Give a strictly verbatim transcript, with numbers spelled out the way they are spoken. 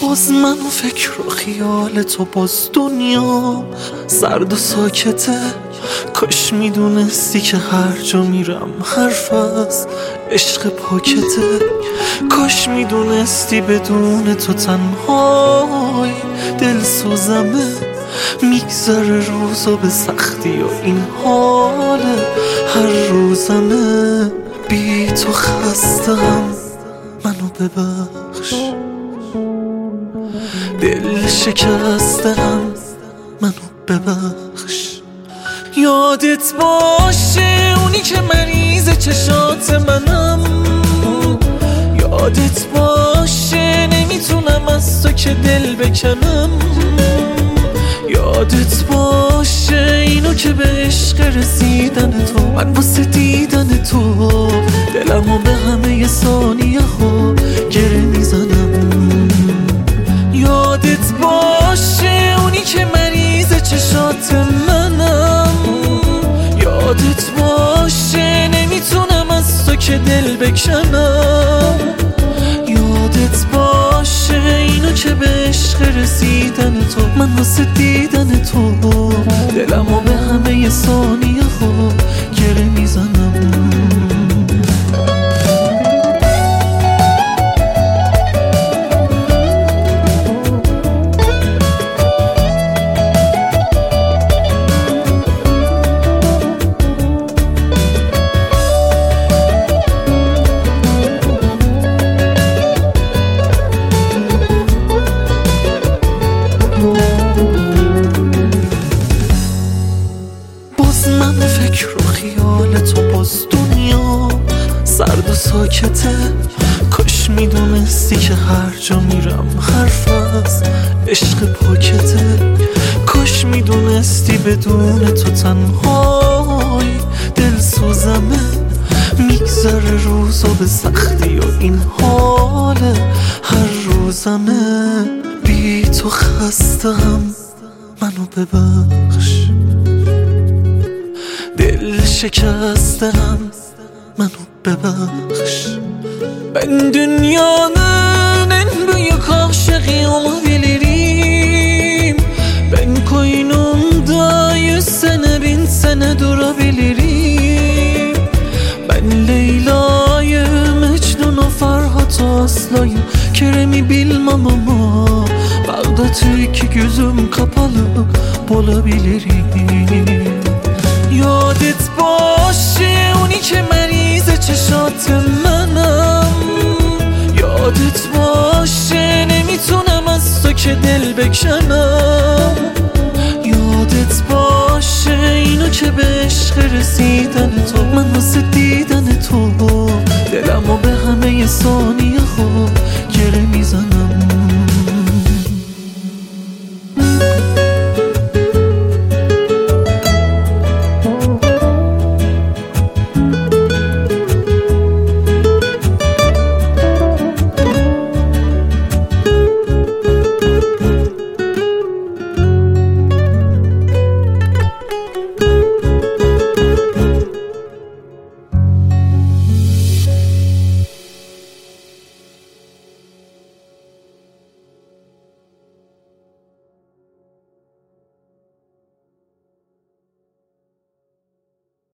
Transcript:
باز من فکر و خیال تو، باز دنیا سرد و ساکته. کاش میدونستی که هر جا میرم حرف از عشق پاکته. کاش میدونستی بدون تو تنهای دل سوزمه. میگذره روزا به سختی و این حال هر روزمه. بی تو خستم، منو ببخش. دل شکستم، منو ببخش. یادت باشه اونی که مریض چشات منم. یادت باشه نمیتونم از تو که دل بکنم. یادت باشه اینو که به عشق رسیدن تو، من واسه دیدن تو دلمو به همه ثانیه ها گره میزنم. یادت باشه اونی که مریض چشات منم. یادت باشه نمیتونم از تو که دل بکنم. یادت باشه اینو که به عشق رسیدن تو، من واسه دیدن تو دلمو به همه ثانیه ها گره میزنم. من فکر و خیال تو، باز دنیا سرد و ساکته. کاش میدونستی که هر جا میرم حرف از عشق پاکته. کاش میدونستی بدون تو تنهای دل سوزمه. میگذره روزا به سختی و این حال هر روزمه. بی تو خستم، منو ببخش. دل şekestəm, mənə bəbəx. Ben dünyanın en büyük aşığı olabilirim. Ben koynumda yüz sene bin sene durabilirim. Ben Leyla'yı, Mecnun'u, Ferhat'ı, Aslı'yı, Kerem'i bilmem ama Bağdat'ı iki gözüm kapalı bulabilirim. یادت باشه اونی که مریض چشات منم. یادت باشه نمیتونم از تو که دل بکنم. یادت باشه اینو که به عشق رسیدن تو، من واسه دیدن تو دلمو به همه ثانیه ها گره میزنم.